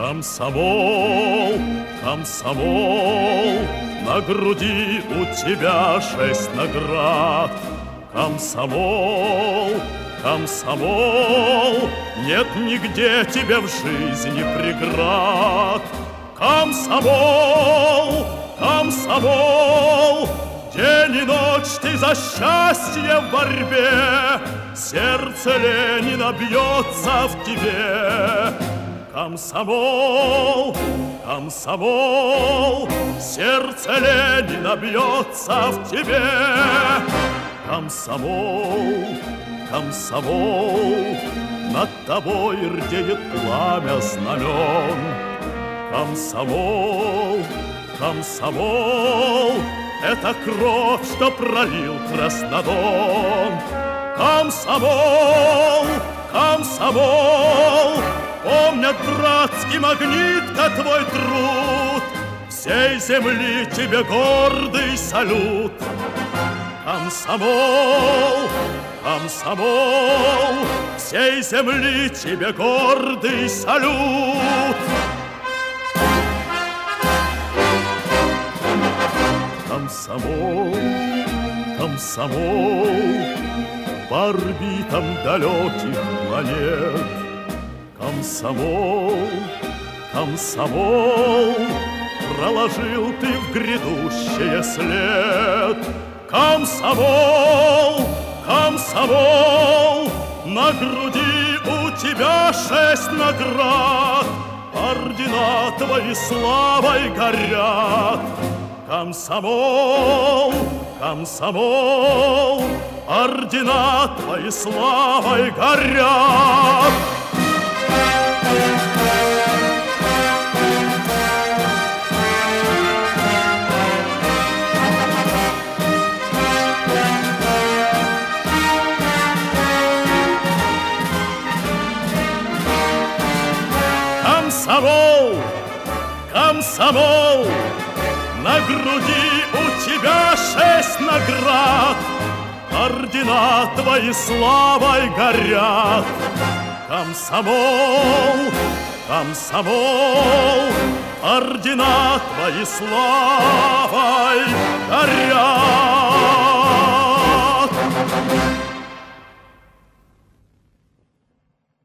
Комсомол, комсомол, на груди у тебя 6 наград. Комсомол, комсомол, нет нигде тебе в жизни преград. Комсомол, комсомол, день и ночь ты за счастье в борьбе, сердце Ленина бьется в тебе. Комсомол, комсомол, сердце Ленина бьется в тебе. Комсомол, комсомол, над тобой рдеет пламя знамен. Комсомол, комсомол, это кровь, что пролил Краснодон. Комсомол, комсомол, помнят братский магнитка твой труд, всей земли тебе гордый салют. Комсомол, комсомол, всей земли тебе гордый салют. Комсомол, комсомол, по орбитам далеких планет. Комсомол, комсомол, проложил ты в грядущее след. Комсомол, комсомол, на груди у тебя 6 наград, ордена твои славой горят. Комсомол, комсомол, ордена твои славой горят. Комсомол, комсомол, на груди у тебя 6 наград, ордена твои славой горят. Комсомол, комсомол, ордена твои славой горят.